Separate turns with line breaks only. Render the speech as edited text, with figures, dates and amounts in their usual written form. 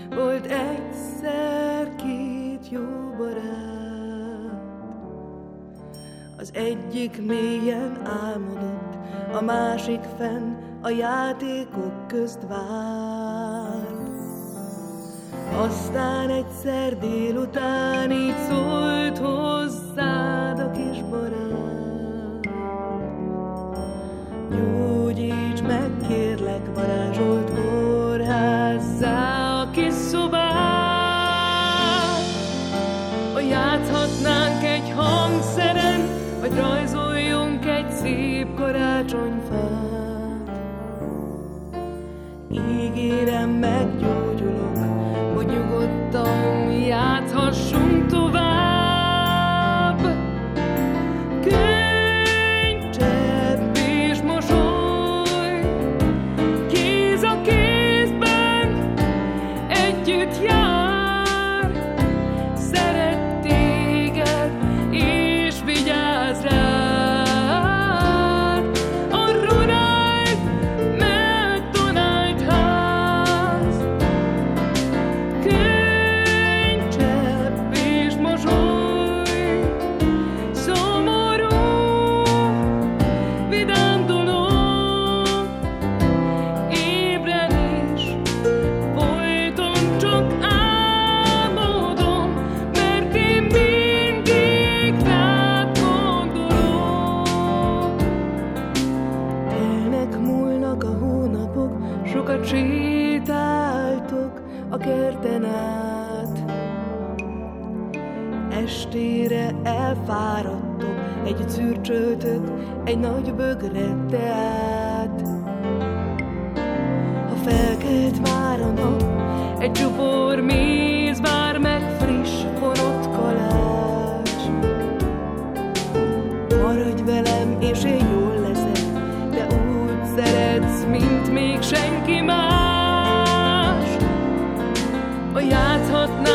Volt egyszer két jó barát, az egyik mélyen álmodott, a másik fenn a játékok közt várt. Aztán egyszer délután így szólt hozzád a kis barát: gyógyíts meg, kérlek, varázsolt kórházzá a kis szobát. Ha játszhatnánk egy hangszeren, vagy rajzoljunk egy szép karácsonyfát. Ígérem, meggyógyulok, hogy nyugodtan játszhassunk tovább. Könycsepp és mosoly, kéz a kézben együtt jár. Szeret téged és vigyáz rád. A Ronald McDonald ház. Könycsepp és mosoly, szomorú, vidám dolog, ébredés, folyton csak álmodom, mert én mindig rád gondolok. Telnek, múlnak a hónapok, sokat sétáltok a kerten át. Estére elfáradtok, egy szürcsöltök, egy nagy bögre teát. Ha felkelt már a nap, egy csupor méz vár meg, friss, fonott kalács. Maradj velem, és én jól leszek, de úgy szeretsz, mint még senki más. Ha játszhatnánk